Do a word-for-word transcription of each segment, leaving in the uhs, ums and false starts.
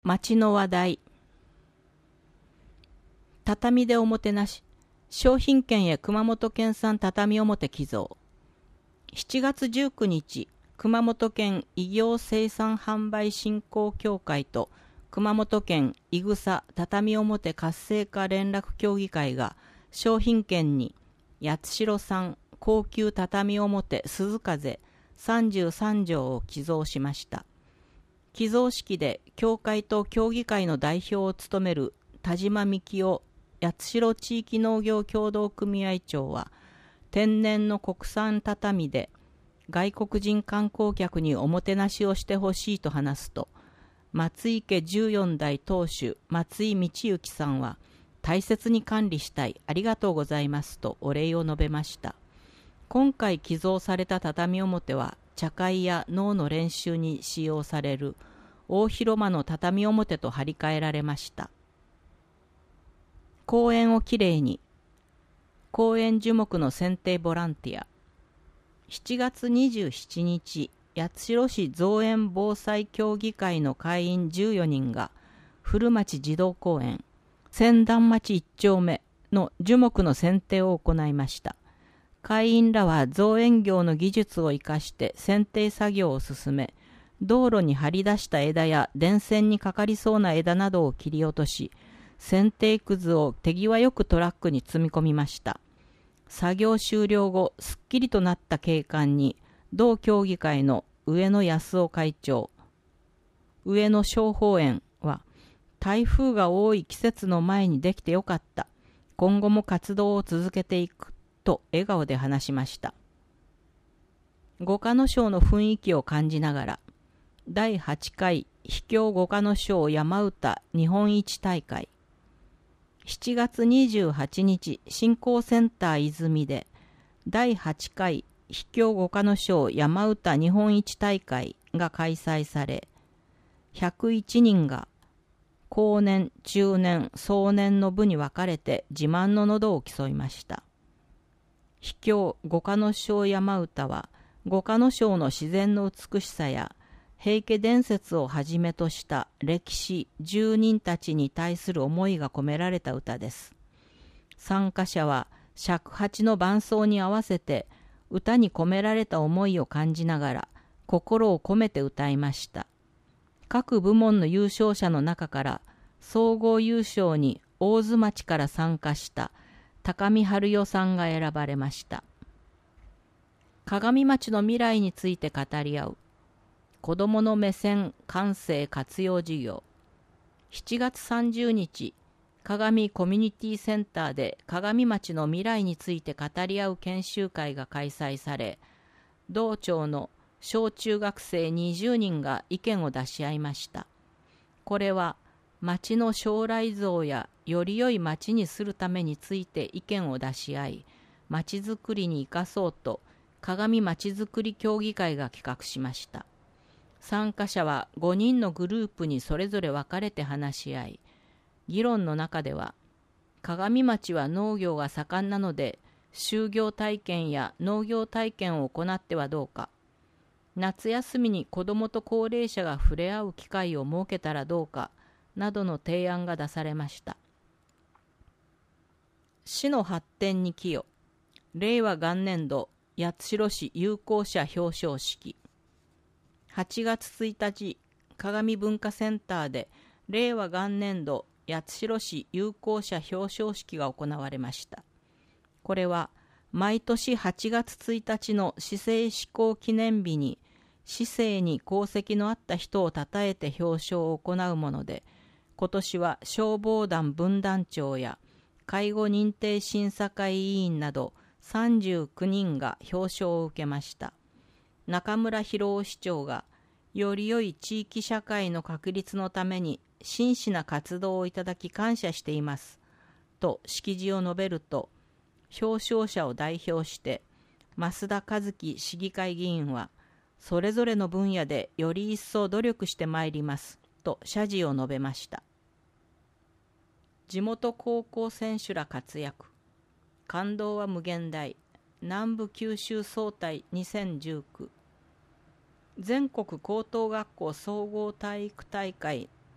町の話題。畳でおもてなし。商品券へ熊本県産畳表寄贈。しちがつじゅうくにち、熊本県異業生産販売振興協会と熊本県いぐさ畳表活性化連絡協議会が商品券に八代産高級畳表鈴風さんじゅうさんじょうを寄贈しました。寄贈式で協会と協議会の代表を務める田島幹夫八代地域農業協同組合長は、天然の国産畳で外国人観光客におもてなしをしてほしいと話すと、松井家じゅうよんだい当主松井道之さんは、大切に管理したい、ありがとうございますとお礼を述べました。今回寄贈された畳表は、茶会や能の練習に使用される大広間の畳表と張り替えられました。公園をきれいに。公園樹木の剪定ボランティア。しちがつにじゅうしちにち、八代市造園防災協議会の会員じゅうよにんが古町児童公園千段町いち丁目の樹木の剪定を行いました。会員らは造園業の技術を生かして剪定作業を進め、道路に張り出した枝や電線にかかりそうな枝などを切り落とし、剪定くずを手際よくトラックに積み込みました。作業終了後、すっきりとなった景観に、同協議会の上野康夫会長、上野松鳳園は、台風が多い季節の前にできてよかった。今後も活動を続けていく。と笑顔で話しました。五箇野賞の雰囲気を感じながら、だいはちかい秘境五箇野賞山歌日本一大会。しちがつにじゅうはちにち、振興センター泉で、だいはちかい秘境五箇野賞山歌日本一大会が開催され、ひゃくいちにんが後年、中年、壮年の部に分かれて自慢の喉を競いました。秘境五箇野賞山歌は、五箇野賞の自然の美しさや平家伝説をはじめとした歴史、住人たちに対する思いが込められた歌です。参加者は尺八の伴奏に合わせて歌に込められた思いを感じながら心を込めて歌いました。各部門の優勝者の中から総合優勝に大津町から参加した高見春代さんが選ばれました。鏡町の未来について語り合う子どもの目線感性活用事業。しちがつさんじゅうにち、鏡コミュニティセンターで鏡町の未来について語り合う研修会が開催され、同町の小中学生にじゅうにんが意見を出し合いました。これは町の将来像やより良い町にするためについて意見を出し合い、町づくりに生かそうと鏡まちづくり協議会が企画しました。参加者はごにんのグループにそれぞれ分かれて話し合い、議論の中では、鏡町は農業が盛んなので、就業体験や農業体験を行ってはどうか、夏休みに子どもと高齢者が触れ合う機会を設けたらどうか、などの提案が出されました。市の発展に寄与。令和元年度八代市有効者表彰式。はちがつついたち、鏡文化センターで令和元年度八代市有効者表彰式が行われました。これは毎年はちがつついたちの市政施行記念日に市政に功績のあった人をたたえて表彰を行うもので、今年は消防団分団長や介護認定審査会委員などさんじゅうきゅうにんが表彰を受けました。中村博夫市長が、より良い地域社会の確立のために真摯な活動をいただき感謝していますと式辞を述べると、表彰者を代表して増田和樹市議会議員は、それぞれの分野でより一層努力してまいりますと謝辞を述べました。地元高校選手ら活躍。感動は無限大。南部九州総体にせんじゅうきゅう。全国高等学校総合体育大会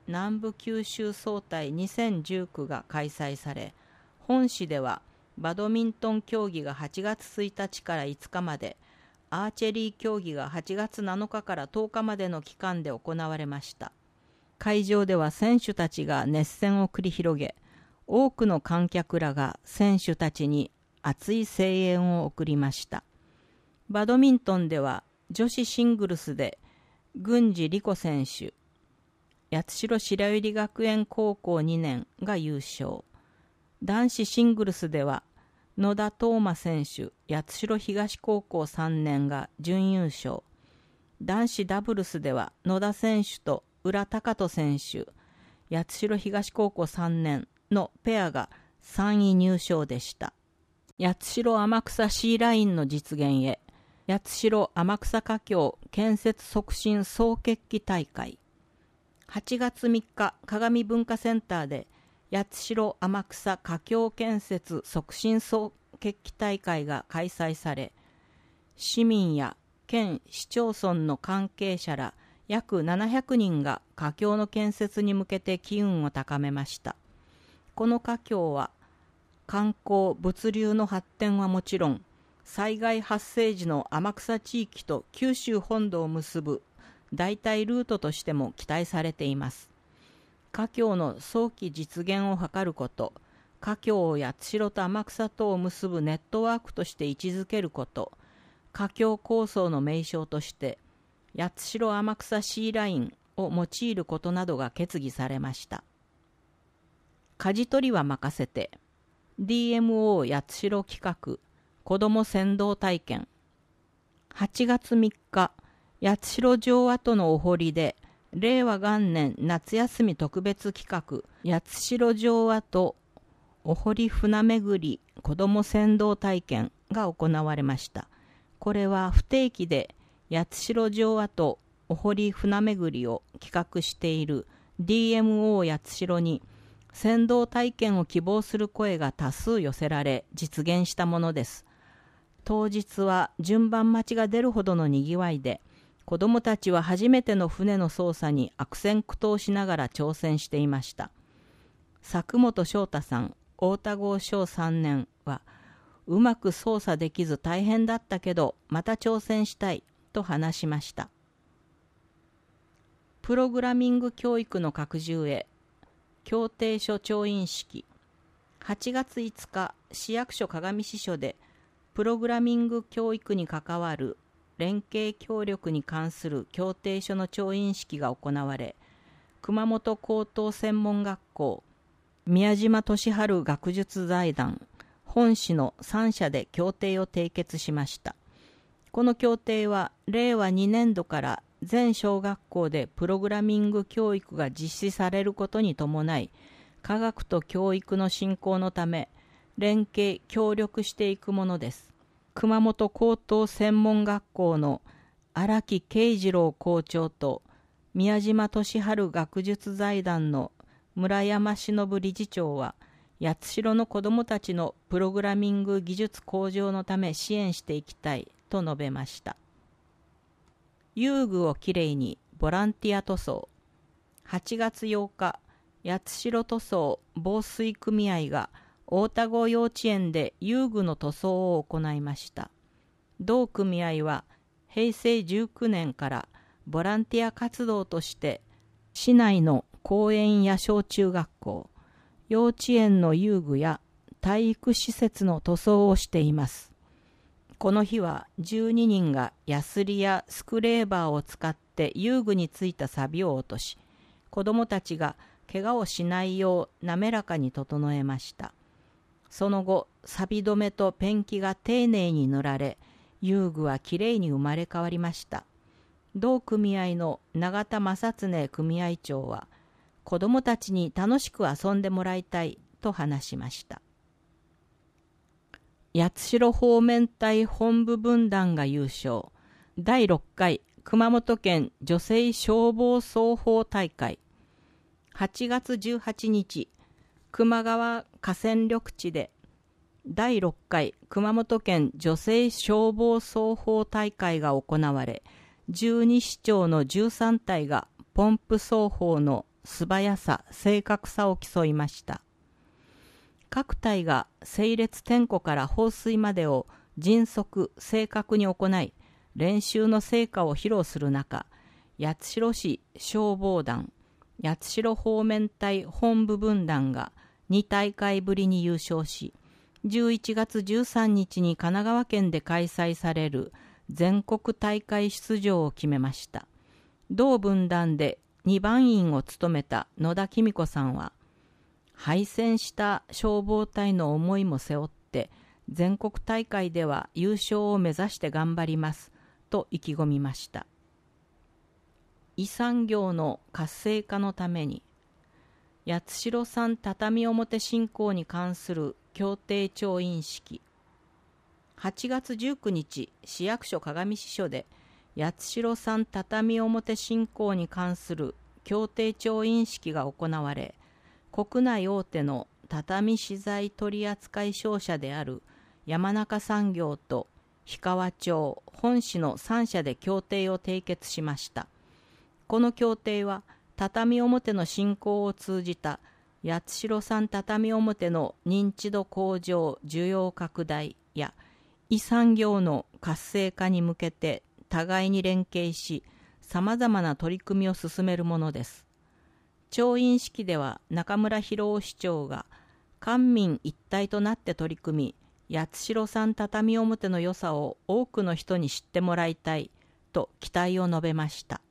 南部九州総体にせんじゅうきゅうが開催され、本市ではバドミントン競技がはちがつついたちからいつかまで、アーチェリー競技がはちがつなのかからとおかまでの期間で行われました。会場では選手たちが熱戦を繰り広げ、多くの観客らが選手たちに熱い声援を送りました。バドミントンでは女子シングルスで郡司莉子選手、八代白百合学園高校にねんが優勝。男子シングルスでは野田斗真選手、八代東高校さんねんが準優勝。男子ダブルスでは野田選手と浦貴人選手、八代東高校さんねんのペアがさんい入賞でした。八代天草シーラインの実現へ、八代天草華僑建設促進総決起大会。はちがつみっか、鏡文化センターで八代天草華僑建設促進総決起大会が開催され、市民や県市町村の関係者ら約ななひゃくにんが華僑の建設に向けて機運を高めました。この華僑は観光・物流の発展はもちろん、災害発生時の天草地域と九州本土を結ぶ代替ルートとしても期待されています。華僑の早期実現を図ること、華僑を八代と天草とを結ぶネットワークとして位置づけること、華僑構想の名称として八代天草シーラインを用いることなどが決議されました。舵取りは任せて ディーエムオー 八代企画子ども先導体験。はちがつみっか、八代城跡のお堀でれいわがんねん夏休み特別企画八代城跡お堀船巡り子ども先導体験が行われました。これは不定期で八代城跡お堀船巡りを企画している ディーエムオー 八代に先導体験を希望する声が多数寄せられ実現したものです。当日は順番待ちが出るほどのにぎわいで、子どもたちは初めての船の操作に悪戦苦闘しながら挑戦していました。佐久本翔太さん、太田郷小さんねんは、うまく操作できず大変だったけど、また挑戦したいと話しました。プログラミング教育の拡充へ、協定書調印式。はちがついつか、市役所鏡支所で、プログラミング教育に関わる連携協力に関する協定書の調印式が行われ、熊本高等専門学校、宮島俊春学術財団、本市のさんしゃで協定を締結しました。この協定はれいわにねんどから全小学校でプログラミング教育が実施されることに伴い、科学と教育の振興のため連携協力していくものです。熊本高等専門学校の荒木慶次郎校長と宮島俊春学術財団の村山忍理事長は、八代の子どもたちのプログラミング技術向上のため支援していきたいと述べました。遊具をきれいにボランティア塗装。はちがつようか、八代塗装防水組合が太田郷幼稚園で遊具の塗装を行いました。同組合はへいせいじゅうきゅうねんからボランティア活動として市内の公園や小中学校、幼稚園の遊具や体育施設の塗装をしています。この日はじゅうににんがヤスリやスクレーバーを使って遊具についた錆を落とし、子どもたちが怪我をしないよう滑らかに整えました。その後、錆止めとペンキが丁寧に塗られ、遊具はきれいに生まれ変わりました。同組合の永田正恒組合長は、子どもたちに楽しく遊んでもらいたいと話しました。八代方面隊本部分団が優勝。だいろっかい熊本県女性消防操法大会。はちがつじゅうはちにち、球磨川河川緑地でだいろっかい熊本県女性消防操法大会が行われ、じゅうにしちょうのじゅうさんたいがポンプ操法の素早さ、正確さを競いました。各隊が整列点呼から放水までを迅速、正確に行い、練習の成果を披露する中、八代市消防団、八代方面隊本部分団がに大会ぶりに優勝し、じゅういちがつじゅうさんにちに神奈川県で開催される全国大会出場を決めました。同分団でにばん員を務めた野田紀美子さんは、敗戦した消防隊の思いも背負って全国大会では優勝を目指して頑張りますと意気込みました。遺産業の活性化のために、八代産畳表振興に関する協定調印式。はちがつじゅうくにち、市役所鏡支所で八代産畳表振興に関する協定調印式が行われ、国内大手の畳資材取扱商社である山中産業と氷川町、本市のさんしゃで協定を締結しました。この協定は、畳表の振興を通じた八代産畳表の認知度向上、需要拡大や遺産業の活性化に向けて互いに連携し、さまざまな取り組みを進めるものです。調印式では中村博夫市長が官民一体となって取り組み、八代産畳表の良さを多くの人に知ってもらいたいと期待を述べました。